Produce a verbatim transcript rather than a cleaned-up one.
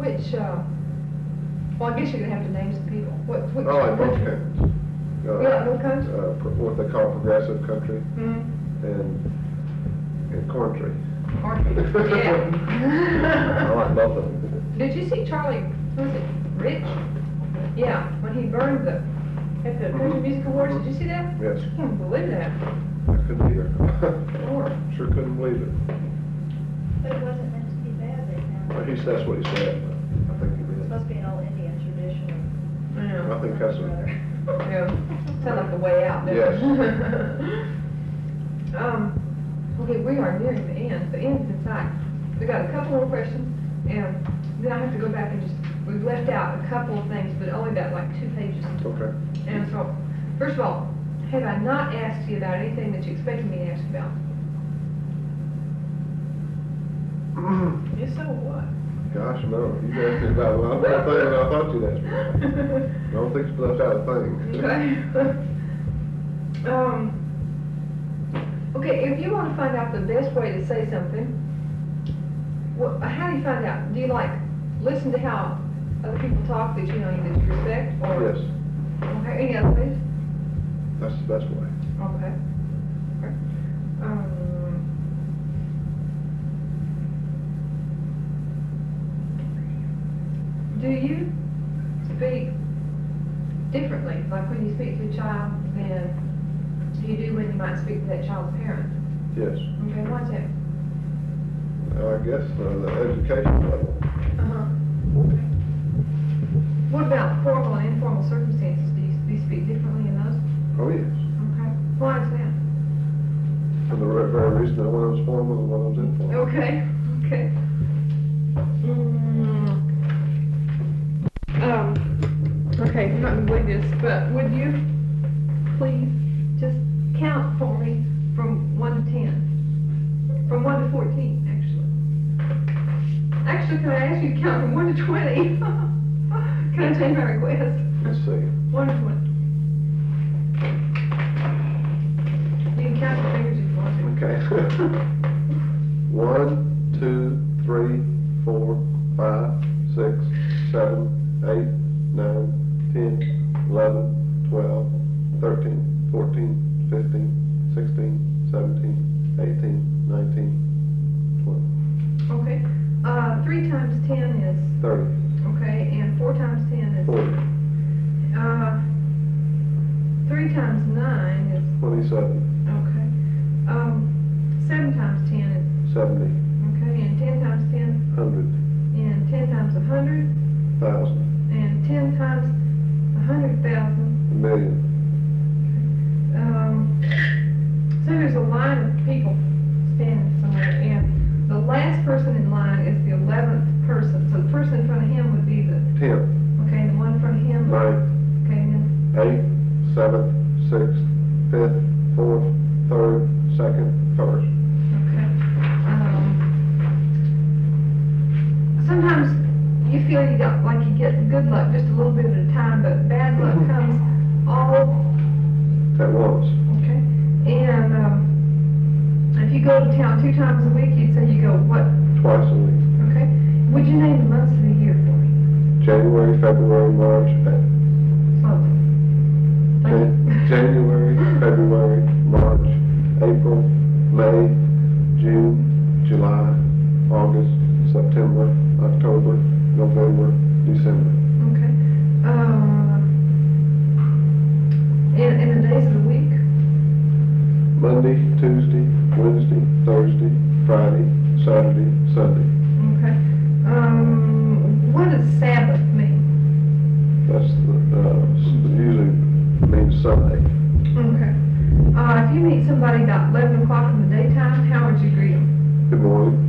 which, uh, well, I guess you're gonna have to name some people. What, which I like both country? counties. Uh, Yeah, what country? Uh, pro- what they call progressive country Mm-hmm. and, and country. Yeah. I like both of them. Did you see Charlie, was it Rich? Yeah, when he burned the, at the Country Music Awards, did you see that? Yes, I can't believe that. I couldn't either. Lord. Sure couldn't believe it. But it wasn't meant to be bad, they Well, found. he, that's what he said, but I think he It's did. supposed to be an old Indian tradition. Yeah. I think that's a, Yeah, sound like the way out, doesn't Yes. it? Um, okay, we are nearing the end, the end's in sight. We got a couple more questions, and then I have to go back and just, we've left out a couple of things, but only about like two pages. okay. And so, first of all, have I not asked you about anything that you expected me to ask about? If so, what? Gosh, no, you asked me about a lot more things than I thought you'd ask me about. I don't think you left out a thing. Okay. um, okay, if you want to find out the best way to say something, well, how do you find out? Do you like listen to how other people talk that you know that you respect, or Yes, okay, any other ways? that's the best way. Okay. Okay. Um, do you speak differently, like when you speak to a child, than you do when you might speak to that child's parent? Yes. Okay, why's that? I guess uh, the education level. Uh-huh. Okay. What about formal and informal circumstances? Do you, do you speak differently in those? Oh, yes. Okay. Why is that? For the re- very reason that one was formal and one was informal. Okay, okay. Mm. Um, okay, I'm not gonna believe this, but would you please just count for me from one to ten? From one to fourteen, actually. Actually, can I ask you to count from one to twenty? Can I change my request? Let's see. One to twenty. You can count your fingers if you want to. Okay. One, two, three, four, five, six, seven, eight, nine, ten, eleven, twelve, thirteen, fourteen, fifteen, sixteen, seventeen, eighteen, nineteen, twenty. Okay. Uh, three times ten is, thirty, okay, and four times ten is, forty, uh, three times nine is, twenty-seven, okay. Um, seven times ten is, seventy, okay, and ten times ten, hundred, and ten times a hundred, thousand, and ten times a hundred thousand. a million. Um, so there's a line of people standing somewhere, and the last person in line is the eleventh person. So the person in front of him would be the, Ten, okay, and the one in front of him, nine, okay, and then, eight, seven, six, fifth, fourth, third, second, first. okay. Um, sometimes you feel you got, like you get good luck just a little bit at a time, but bad luck comes all, At once. okay. And, um, if you go to town two times a week, you'd say you go, what, Twice a week. okay? Would you name the months of the year for me? January, February, March, April. Slowly. Thank Jan- you. January, February, March, April, May, June, July, August, September, October, November, December. Okay. Uh, and, and the days of the week? Monday, Tuesday, Wednesday, Thursday, Friday, Saturday, Sunday. Okay. Um, what does Sabbath mean? That's the, uh, s- usually means Sunday. Okay. Uh, if you meet somebody about eleven o'clock in the daytime, how would you greet them? Good morning.